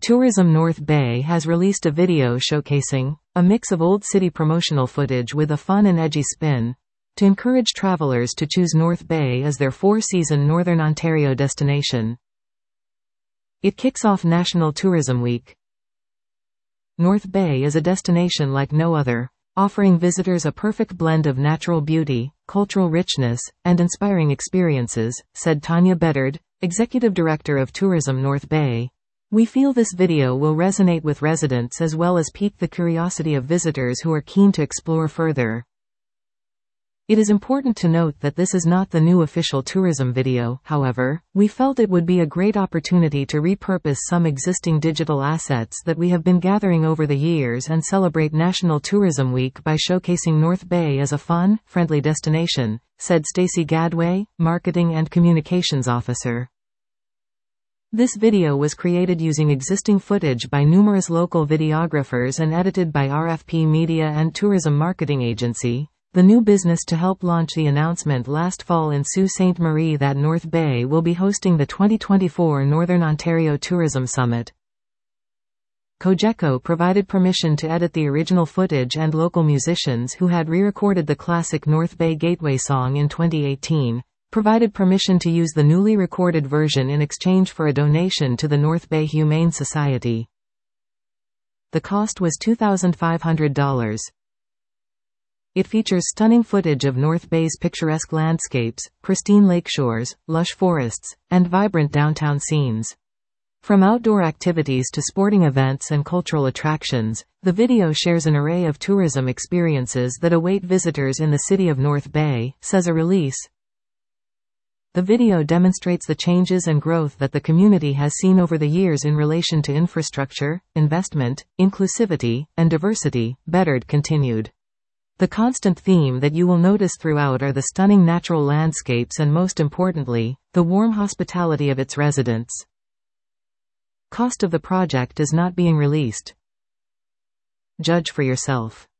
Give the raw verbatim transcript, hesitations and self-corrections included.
Tourism North Bay has released a video showcasing a mix of old city promotional footage with a fun and edgy spin to encourage travelers to choose North Bay as their four-season Northern Ontario destination. It kicks off National Tourism Week. North Bay is a destination like no other, offering visitors a perfect blend of natural beauty, cultural richness, and inspiring experiences, said Tanya Bedard, Executive Director of Tourism North Bay. We feel this video will resonate with residents as well as pique the curiosity of visitors who are keen to explore further. It is important to note that this is not the new official tourism video. However, we felt it would be a great opportunity to repurpose some existing digital assets that we have been gathering over the years and celebrate National Tourism Week by showcasing North Bay as a fun, friendly destination, said Stacey Gadway, Marketing and Communications Officer. This video was created using existing footage by numerous local videographers and edited by R F P Media and Tourism Marketing Agency, the new business to help launch the announcement last fall in Sault Ste. Marie that North Bay will be hosting the twenty twenty-four Northern Ontario Tourism Summit. Cogeco provided permission to edit the original footage, and local musicians who had re-recorded the classic North Bay Gateway song in twenty eighteen, provided permission to use the newly recorded version in exchange for a donation to the North Bay Humane Society. The cost was two thousand five hundred dollars. It features stunning footage of North Bay's picturesque landscapes, pristine lakeshores, lush forests, and vibrant downtown scenes. From outdoor activities to sporting events and cultural attractions, the video shares an array of tourism experiences that await visitors in the city of North Bay, says a release. The video demonstrates the changes and growth that the community has seen over the years in relation to infrastructure, investment, inclusivity, and diversity, Bedard continued. The constant theme that you will notice throughout are the stunning natural landscapes and, most importantly, the warm hospitality of its residents. Cost of the project is not being released. Judge for yourself.